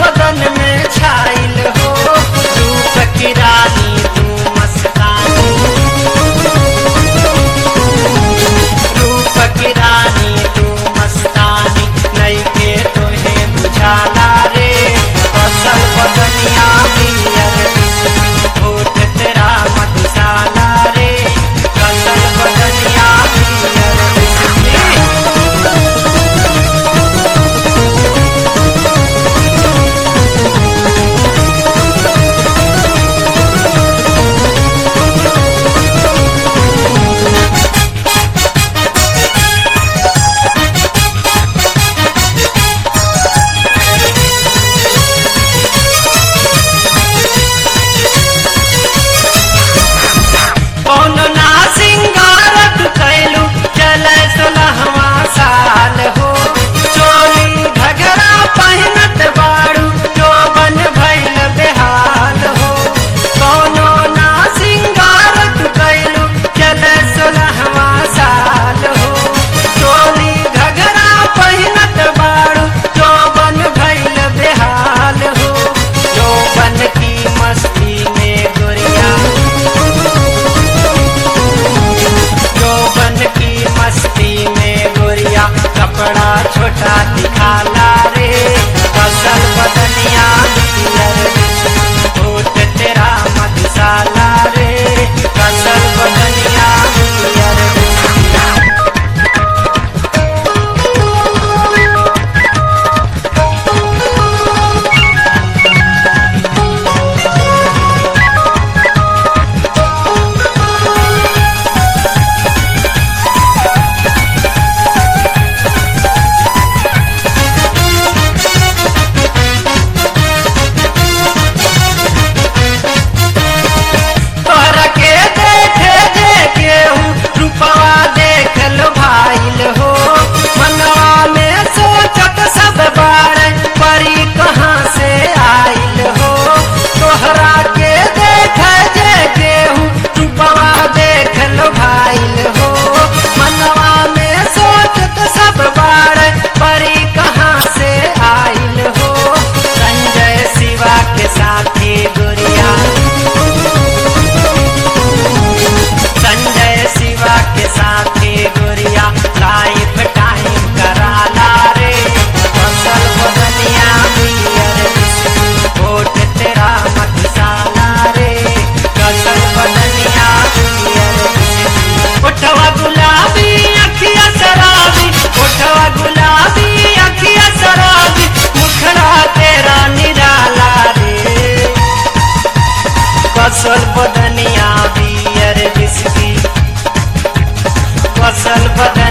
बदन में छाइल हो, रूप की रानी तू मस्तानी, रूप की रानी तू मस्तानी, नहीं के तोहे बुझाला रे, कसल बदनिया पियर होठ तेरा मधुशाला रे, कसल बदनिया पियर कौन ना सिंगार तू कैलू चले 16वां साल हो, चोली घगरा पहनत बाड़ू जोबन भइल बेहाल हो, कौनो ना सिंगार तू कैलू चले 16वां साल हो, चोली घगरा पहनत बाड़ू जोबन भइल बेहाल हो, जोबन की मस्ती में गोरिया, जोबन की मस्ती में गोरिया कपड़ा छोटा दिखाला रे, कसल बदनिया पियर होठ तेरा मधुशाला रे, कसल बदनिया पियर तोहरा के देखे देखे हूँ रूपवा देखल भाइल हो, मनवा में सोचत सब बार परी कहाँ से आइल हो, तोहरा के देखे देखे हूँ रूपवा देखल भाइल हो, मनवा में सोचत सब बार परी कहाँ से आइल हो, संजय शिवा के साथी गोरिया, संजय शिवा के साथी गोरिया लाइफ टाइम कराला रे, कसल बदनिया पियर होठ तेरा मधुशाला रे, कसल बदनिया पियर ओठवा गुलाबी अखिया शराबी, ओठवा गुलाबी अखिया शराबी, मुखड़ा तेरा निराला रे, कसल बदनिया पियर जिसकी, कसल बदनिया